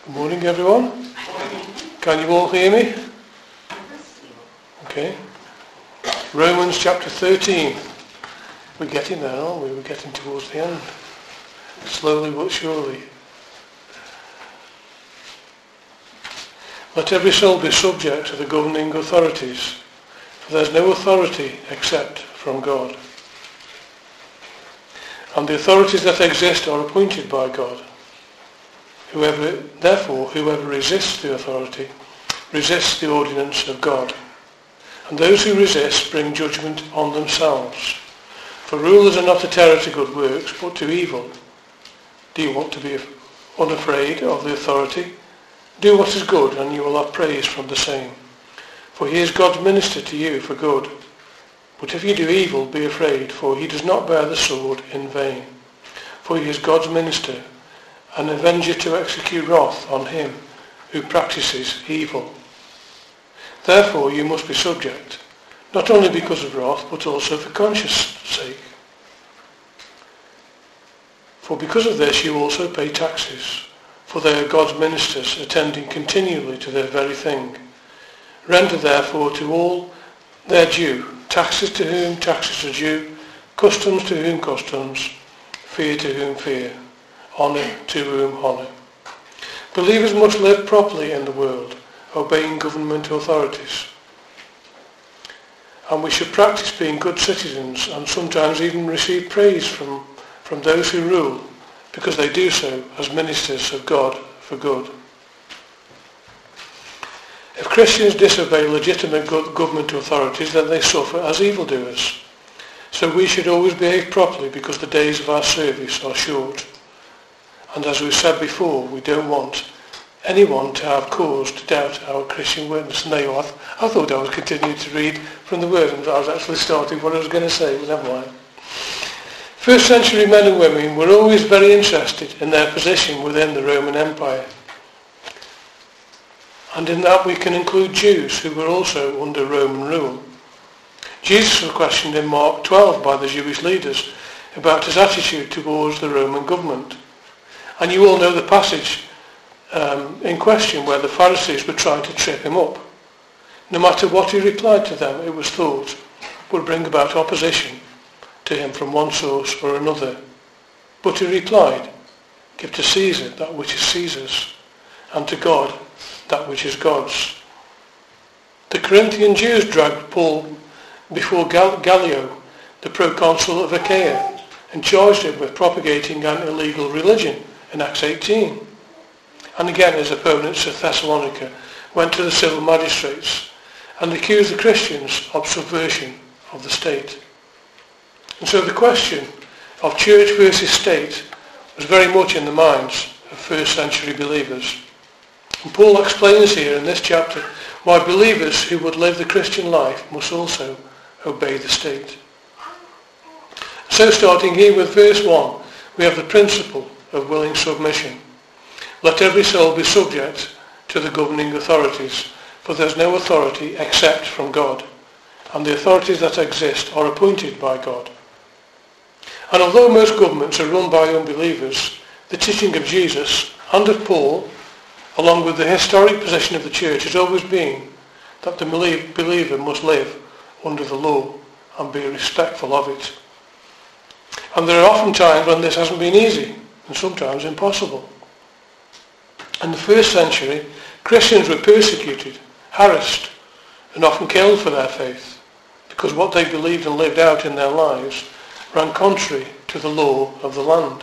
Good morning, everyone. Can you all hear me? Okay. Romans chapter 13. We're getting there, aren't we? We're getting towards the end. Slowly but surely. Let every soul be subject to the governing authorities, for there is no authority except from God. And the authorities that exist are appointed by God. Whoever resists the authority resists the ordinance of God. And those who resist bring judgment on themselves. For rulers are not a terror to good works, but to evil. Do you want to be unafraid of the authority? Do what is good, and you will have praise from the same. For he is God's minister to you for good. But if you do evil, be afraid, for he does not bear the sword in vain. For he is God's minister, an avenger to execute wrath on him who practices evil. Therefore you must be subject, not only because of wrath, but also for conscience sake. For because of this you also pay taxes, for they are God's ministers, attending continually to their very thing. Render therefore to all their due, taxes to whom taxes are due, customs to whom customs, fear to whom fear, honour to whom honour. Believers must live properly in the world, obeying government authorities. And we should practice being good citizens and sometimes even receive praise from those who rule, because they do so as ministers of God for good. If Christians disobey legitimate government authorities, then they suffer as evildoers. So we should always behave properly, because the days of our service are short. And as we said before, we don't want anyone to have cause to doubt our Christian witness. And there you are. I thought I was continuing to read from the Word, and I was actually starting what I was going to say, but never mind. First century men and women were always very interested in their position within the Roman Empire. And in that we can include Jews who were also under Roman rule. Jesus was questioned in Mark 12 by the Jewish leaders about his attitude towards the Roman government. And you all know the passage in question where the Pharisees were trying to trip him up. No matter what he replied to them, it was thought would bring about opposition to him from one source or another. But he replied, "Give to Caesar that which is Caesar's, and to God that which is God's." The Corinthian Jews dragged Paul before Gallio, the proconsul of Achaia, and charged him with propagating an illegal religion in Acts 18. And again his opponents at Thessalonica went to the civil magistrates and accused the Christians of subversion of the state. And so the question of church versus state was very much in the minds of first century believers. And Paul explains here in this chapter why believers who would live the Christian life must also obey the state. So starting here with verse 1, we have the principle of willing submission. Let every soul be subject to the governing authorities, for there is no authority except from God, and the authorities that exist are appointed by God. And although most governments are run by unbelievers, the teaching of Jesus and of Paul, along with the historic position of the church, has always been that the believer must live under the law and be respectful of it. And there are often times when this hasn't been easy, and sometimes impossible. In the first century, Christians were persecuted, harassed, and often killed for their faith, because what they believed and lived out in their lives ran contrary to the law of the land.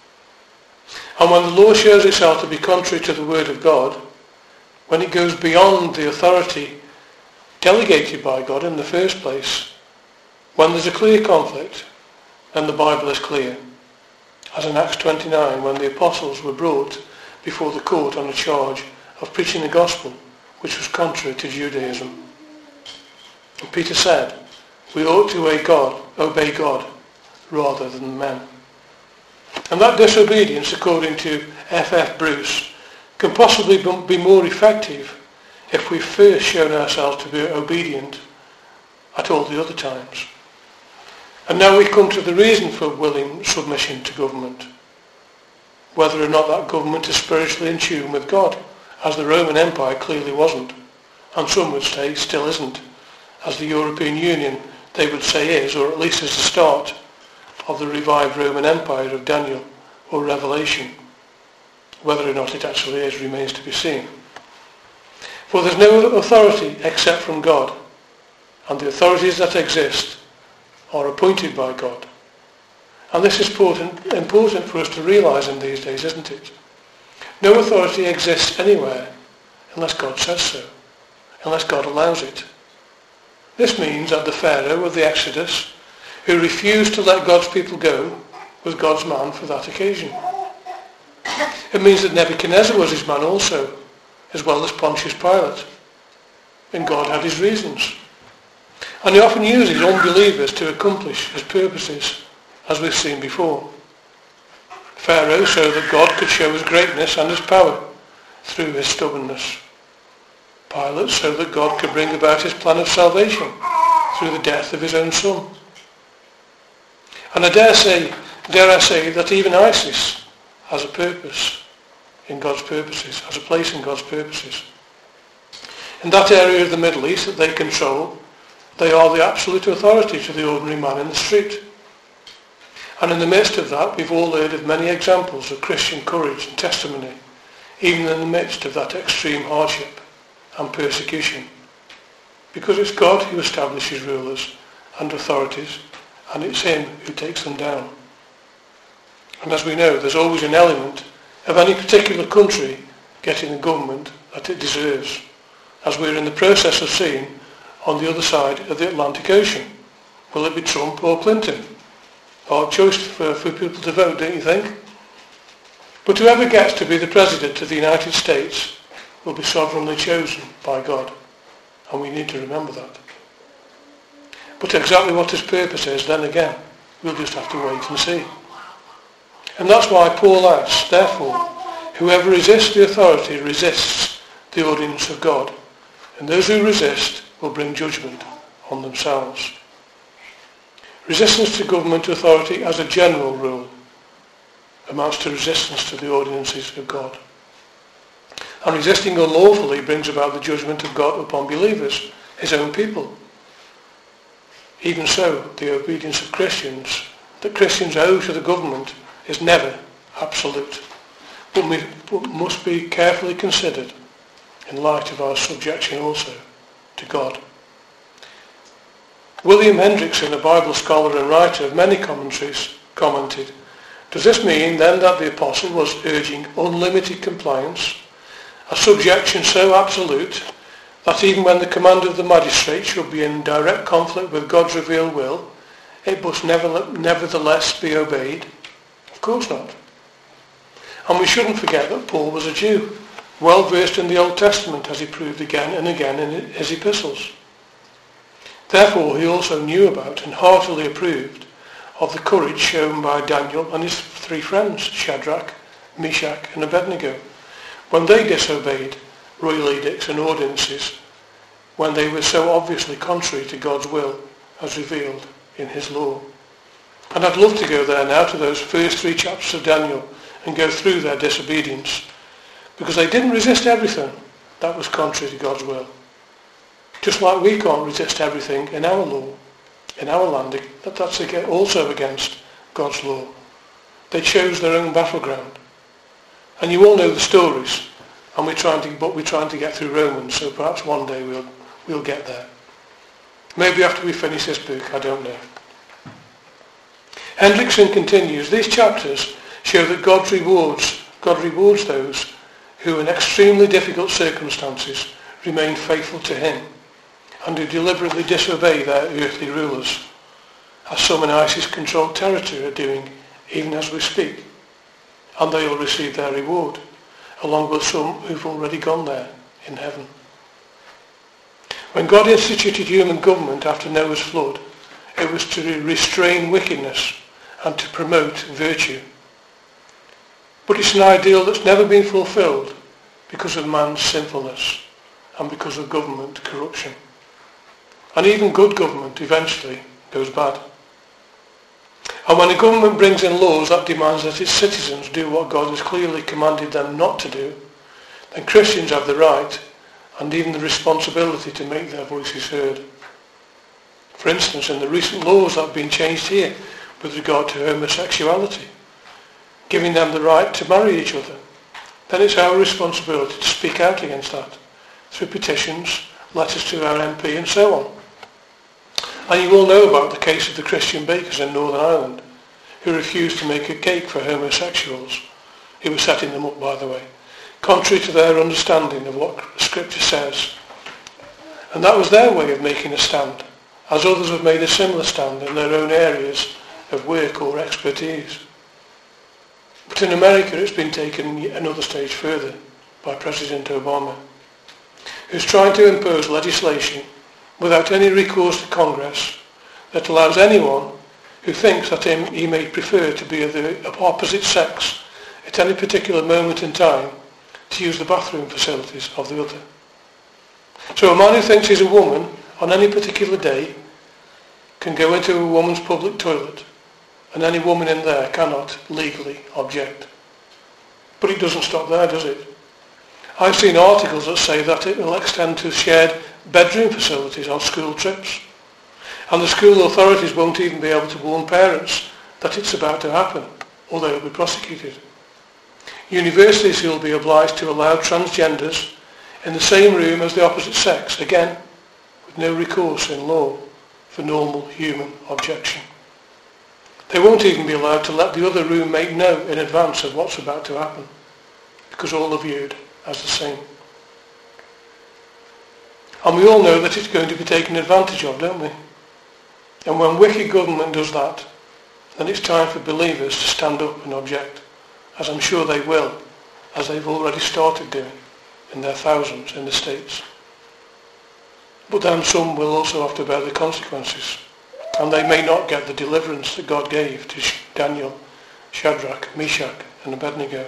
And when the law shows itself to be contrary to the word of God, when it goes beyond the authority delegated by God in the first place, when there's a clear conflict, then the Bible is clear. As in Acts 29, when the apostles were brought before the court on a charge of preaching the gospel, which was contrary to Judaism. And Peter said, we ought to obey God rather than men. And that disobedience, according to F.F. Bruce, can possibly be more effective if we've first shown ourselves to be obedient at all the other times. And now we come to the reason for willing submission to government. whether or not that government is spiritually in tune with God, as the Roman Empire clearly wasn't, and some would say still isn't, as the European Union they would say is, or at least is the start of the revived Roman Empire of Daniel or Revelation. Whether or not it actually is remains to be seen. For there's no other authority except from God, and the authorities that exist are appointed by God. And this is important for us to realise in these days, isn't it? No authority exists anywhere unless God says so, unless God allows it. This means that the Pharaoh of the Exodus, who refused to let God's people go, was God's man for that occasion. It means that Nebuchadnezzar was his man also, as well as Pontius Pilate. And God had his reasons. And he often uses unbelievers to accomplish his purposes, as we've seen before. Pharaoh so that God could show his greatness and his power through his stubbornness. Pilate so that God could bring about his plan of salvation through the death of his own son. And I dare I say that even ISIS has a purpose in God's purposes, has a place in God's purposes. In that area of the Middle East that they control, they are the absolute authority to the ordinary man in the street. And in the midst of that, we've all heard of many examples of Christian courage and testimony, even in the midst of that extreme hardship and persecution. Because it's God who establishes rulers and authorities, and it's him who takes them down. And as we know, there's always an element of any particular country getting the government that it deserves, as we're in the process of seeing on the other side of the Atlantic Ocean. Will it be Trump or Clinton? Hard choice for people to vote, don't you think? But whoever gets to be the President of the United States will be sovereignly chosen by God, and we need to remember that. But exactly what his purpose is, then again, we'll just have to wait and see. And that's why Paul asks, therefore, whoever resists the authority resists the ordinance of God, and those who resist will bring judgment on themselves. Resistance to government authority as a general rule amounts to resistance to the ordinances of God. And resisting unlawfully brings about the judgment of God upon believers, his own people. Even so, the obedience of Christians, that Christians owe to the government, is never absolute, but must be carefully considered in light of our subjection also to God. William Hendrickson, a Bible scholar and writer of many commentaries, commented, "Does this mean then that the apostle was urging unlimited compliance, a subjection so absolute that even when the command of the magistrate should be in direct conflict with God's revealed will, it must nevertheless be obeyed?" Of course not. And we shouldn't forget that Paul was a Jew, well versed in the Old Testament, as he proved again and again in his epistles. Therefore he also knew about and heartily approved of the courage shown by Daniel and his three friends, Shadrach, Meshach and Abednego, when they disobeyed royal edicts and ordinances, when they were so obviously contrary to God's will as revealed in his law. And I'd love to go there now to those first 3 chapters of Daniel and go through their disobedience, because they didn't resist everything that was contrary to God's will. Just like we can't resist everything in our law, in our land, that's also against God's law. They chose their own battleground. And you all know the stories, and we're trying to get through Romans, so perhaps one day we'll get there. Maybe after we finish this book, I don't know. Hendrickson continues, these chapters show that God rewards those who in extremely difficult circumstances remain faithful to him and who deliberately disobey their earthly rulers, as some in ISIS-controlled territory are doing even as we speak. And they will receive their reward, along with some who've already gone there in heaven. When God instituted human government after Noah's flood, it was to restrain wickedness and to promote virtue. But it's an ideal that's never been fulfilled because of man's sinfulness and because of government corruption. And even good government eventually goes bad. And when a government brings in laws that demands that its citizens do what God has clearly commanded them not to do, then Christians have the right and even the responsibility to make their voices heard. For instance, in the recent laws that have been changed here with regard to homosexuality, giving them the right to marry each other, then it's our responsibility to speak out against that through petitions, letters to our MP and so on. And you all know about the case of the Christian bakers in Northern Ireland who refused to make a cake for homosexuals, who were setting them up, by the way, contrary to their understanding of what Scripture says. And that was their way of making a stand, as others have made a similar stand in their own areas of work or expertise. But in America it's been taken another stage further by President Obama, who's trying to impose legislation without any recourse to Congress that allows anyone who thinks that he may prefer to be of the opposite sex at any particular moment in time to use the bathroom facilities of the other. So a man who thinks he's a woman on any particular day can go into a woman's public toilet and any woman in there cannot legally object. But it doesn't stop there, does it? I've seen articles that say that it will extend to shared bedroom facilities on school trips. And the school authorities won't even be able to warn parents that it's about to happen, or they will be prosecuted. Universities will be obliged to allow transgenders in the same room as the opposite sex, again, with no recourse in law for normal human objection. They won't even be allowed to let the other roommate know in advance of what's about to happen, because all are viewed as the same. And we all know that it's going to be taken advantage of, don't we? And when wicked government does that, then it's time for believers to stand up and object, as I'm sure they will, as they've already started doing in their thousands in the States. But then some will also have to bear the consequences, and they may not get the deliverance that God gave to Daniel, Shadrach, Meshach and Abednego.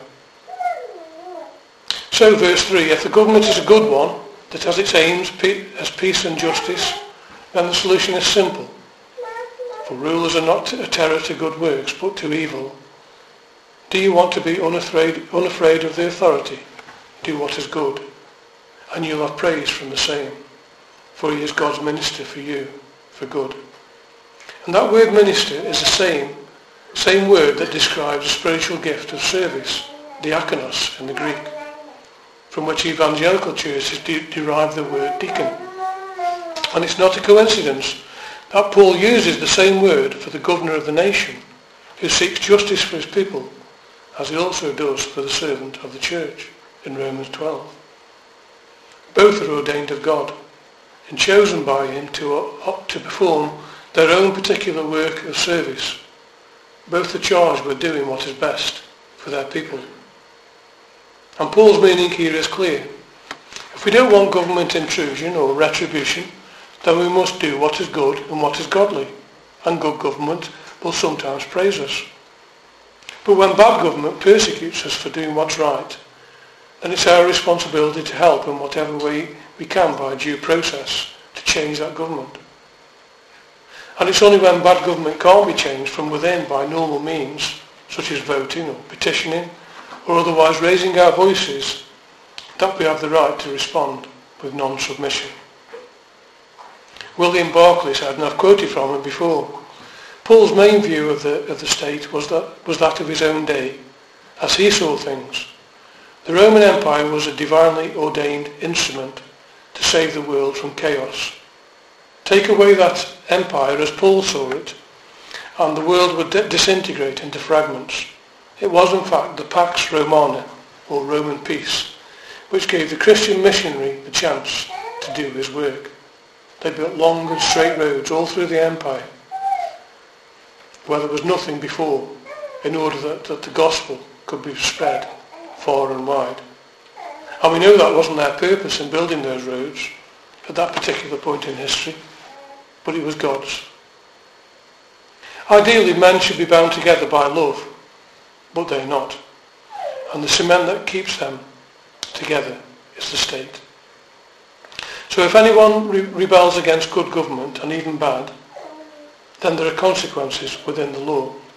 So verse 3, if the government is a good one, that has its aims as peace and justice, then the solution is simple. For rulers are not a terror to good works, but to evil. Do you want to be unafraid of the authority? Do what is good, and you'll have praise from the same, for he is God's minister for you, for good. And that word minister is the same word that describes a spiritual gift of service, diakonos in the Greek, from which evangelical churches derive the word deacon. And it's not a coincidence that Paul uses the same word for the governor of the nation, who seeks justice for his people, as he also does for the servant of the church in Romans 12. Both are ordained of God and chosen by him to perform their own particular work of service. Both are charged with doing what is best for their people. And Paul's meaning here is clear. If we don't want government intrusion or retribution, then we must do what is good and what is godly. And good government will sometimes praise us. But when bad government persecutes us for doing what's right, then it's our responsibility to help in whatever way we can by due process to change that government. And it's only when bad government can't be changed from within by normal means, such as voting or petitioning, or otherwise raising our voices, that we have the right to respond with non-submission. William Barclay said, and I've quoted from him before, Paul's main view of the state was that of his own day, as he saw things. The Roman Empire was a divinely ordained instrument to save the world from chaos. Take away that empire as Paul saw it, and the world would disintegrate into fragments. It was in fact the Pax Romana, or Roman peace, which gave the Christian missionary the chance to do his work. They built long and straight roads all through the empire, where there was nothing before, in order that the gospel could be spread far and wide. And we know that wasn't their purpose in building those roads at that particular point in history, but it was God's. Ideally, men should be bound together by love, but they're not. And the cement that keeps them together is the state. So if anyone rebels against good government, and even bad, then there are consequences within the law.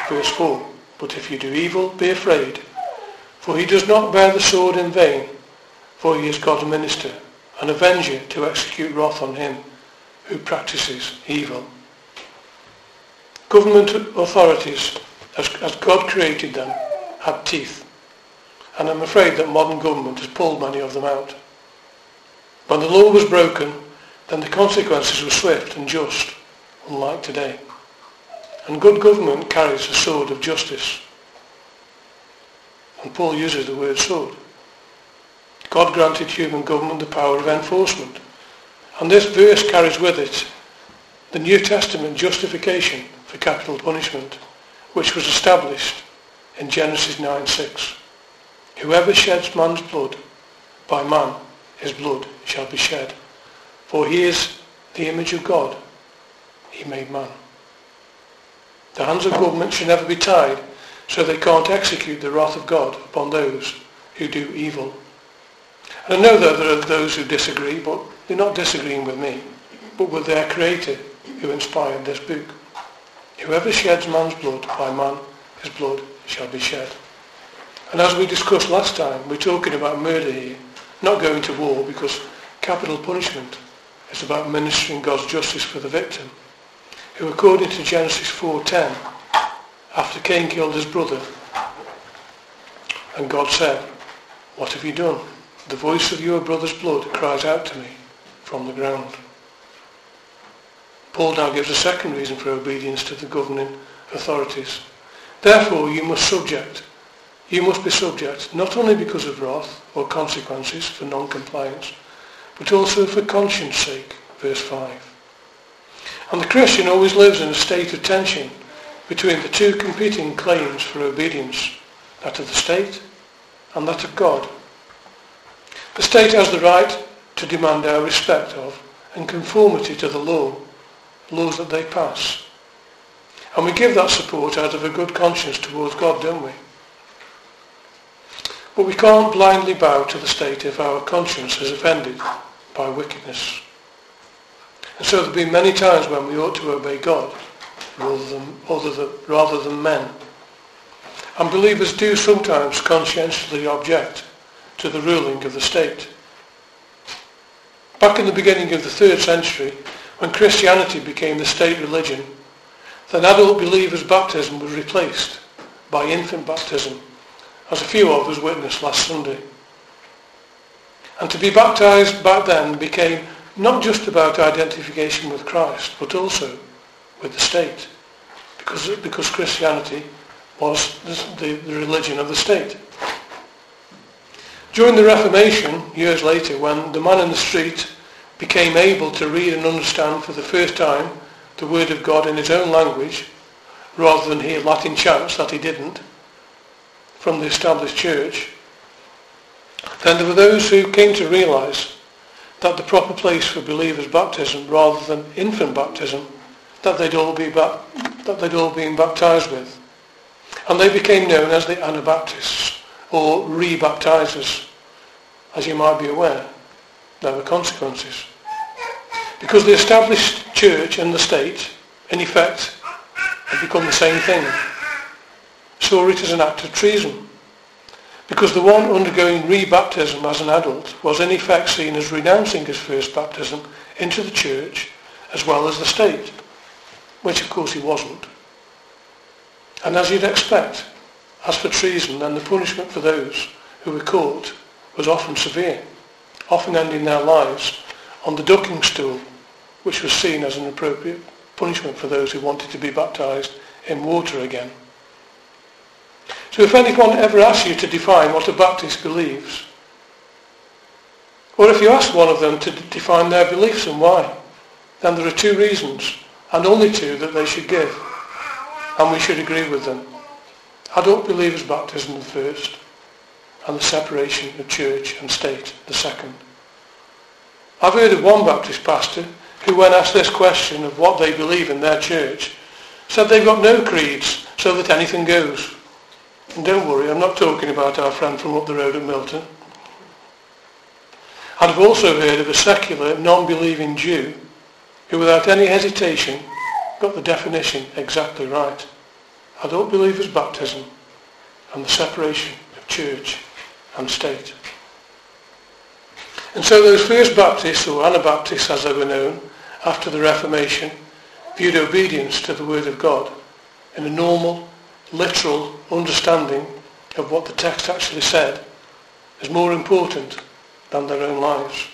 Verse 4. But if you do evil, be afraid, for he does not bear the sword in vain, for he is God's minister, an avenger to execute wrath on him who practices evil. Government authorities, as God created them, had teeth, and I'm afraid that modern government has pulled many of them out. When the law was broken, then the consequences were swift and just, unlike today. And good government carries a sword of justice. And Paul uses the word sword. God granted human government the power of enforcement. And this verse carries with it the New Testament justification for capital punishment, which was established in Genesis 9:6. Whoever sheds man's blood, by man his blood shall be shed. For he is the image of God. He made man. The hands of government should never be tied so they can't execute the wrath of God upon those who do evil. And I know that there are those who disagree, but they're not disagreeing with me, but with their Creator who inspired this book. Whoever sheds man's blood, by man his blood shall be shed. And as we discussed last time, we're talking about murder here, not going to war, because capital punishment is about ministering God's justice for the victim, who according to Genesis 4:10, after Cain killed his brother, and God said, "What have you done? The voice of your brother's blood cries out to me from the ground." Paul now gives a second reason for obedience to the governing authorities. Therefore you must be subject, not only because of wrath or consequences for non-compliance, but also for conscience sake. Verse 5. And the Christian always lives in a state of tension between the two competing claims for obedience, that of the state and that of God. The state has the right to demand our respect of and conformity to the laws that they pass. And we give that support out of a good conscience towards God, don't we? But we can't blindly bow to the state if our conscience is offended by wickedness. And so there have been many times when we ought to obey God rather than men. And believers do sometimes conscientiously object to the ruling of the state. Back in the beginning of the 3rd century, when Christianity became the state religion, then adult believers' baptism was replaced by infant baptism, as a few of us witnessed last Sunday. And to be baptized back then became not just about identification with Christ, but also with the state, because Christianity was the religion of the state. During the Reformation, years later, when the man in the street became able to read and understand for the first time the Word of God in his own language, rather than hear Latin chants that he didn't from the established church, then there were those who came to realise that the proper place for believers' baptism, rather than infant baptism, that they'd all been baptised with. And they became known as the Anabaptists, or re-baptizers. As you might be aware, there were consequences. Because the established church and the state, in effect, had become the same thing. Saw it as an act of treason. Because the one undergoing re-baptism as an adult was in effect seen as renouncing his first baptism into the church as well as the state, which of course he wasn't. And as you'd expect, as for treason, then the punishment for those who were caught was often severe, often ending their lives on the ducking stool, which was seen as an appropriate punishment for those who wanted to be baptized in water again. So if anyone ever asks you to define what a Baptist believes, or if you ask one of them to define their beliefs and why, then there are 2 reasons, and only 2, that they should give, and we should agree with them. Adult believers' baptism, the first, and the separation of church and state, the second. I've heard of one Baptist pastor who, when asked this question of what they believe in their church, said they've got no creeds, so that anything goes. And don't worry, I'm not talking about our friend from up the road at Milton. And I've also heard of a secular, non-believing Jew who, without any hesitation, got the definition exactly right. adult believers' baptism and the separation of church and state. And so those first Baptists, or Anabaptists as they were known, after the Reformation, viewed obedience to the Word of God in a normal, literal understanding of what the text actually said as more important than their own lives.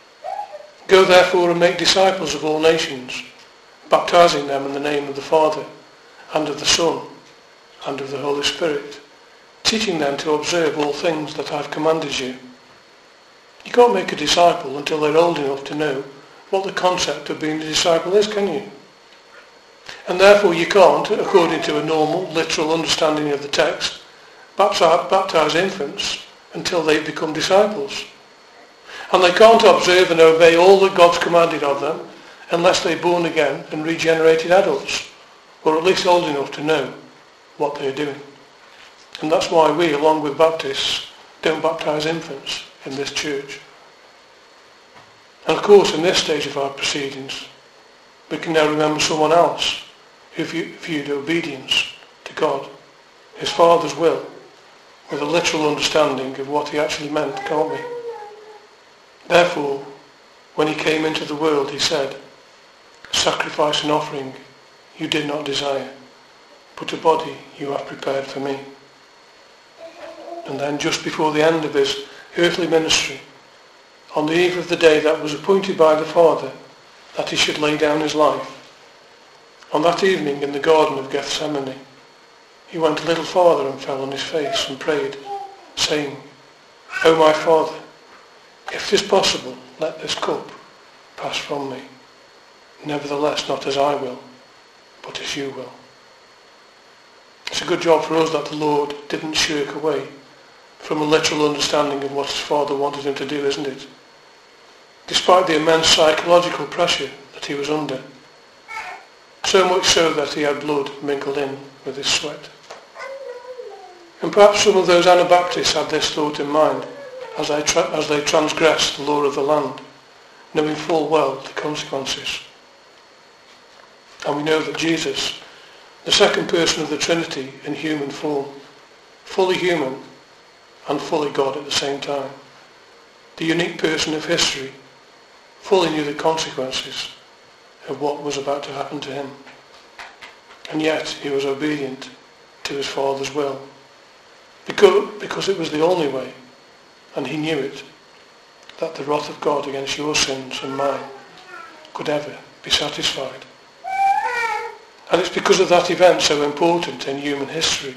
Go therefore and make disciples of all nations, baptizing them in the name of the Father and of the Son and of the Holy Spirit, teaching them to observe all things that I have commanded you. You can't make a disciple until they're old enough to know what the concept of being a disciple is, can you? And therefore you can't, according to a normal, literal understanding of the text, baptize infants until they become disciples. And they can't observe and obey all that God's commanded of them unless they're born again and regenerated adults, or at least old enough to know what they're doing. And that's why we, along with Baptists, don't baptize infants in this church. And of course, in this stage of our proceedings, we can now remember someone else who viewed obedience to God, his Father's will, with a literal understanding of what he actually meant, can't we? Therefore, when he came into the world, he said, "Sacrifice and offering you did not desire, but a body you have prepared for me." And then just before the end of his earthly ministry, on the eve of the day that was appointed by the Father that he should lay down his life, on that evening in the Garden of Gethsemane, he went a little farther and fell on his face and prayed, saying, "O my Father, if it is possible, let this cup pass from me. Nevertheless, not as I will, but as you will." It's a good job for us that the Lord didn't shirk away from a literal understanding of what his Father wanted him to do, isn't it? Despite the immense psychological pressure that he was under, so much so that he had blood mingled in with his sweat. And perhaps some of those Anabaptists had this thought in mind as they transgressed the law of the land, knowing full well the consequences. And we know that Jesus, the second person of the Trinity in human form, fully human and fully God at the same time, the unique person of history, fully knew the consequences of what was about to happen to him. And yet he was obedient to his Father's will, because it was the only way, and he knew it, that the wrath of God against your sins and mine could ever be satisfied. And it's because of that event so important in human history,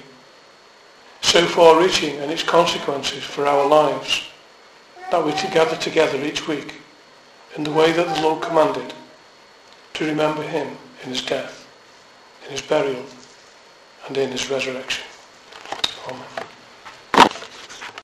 so far-reaching in its consequences for our lives, that we gather together each week in the way that the Lord commanded, to remember him in his death, in his burial, and in his resurrection. Amen.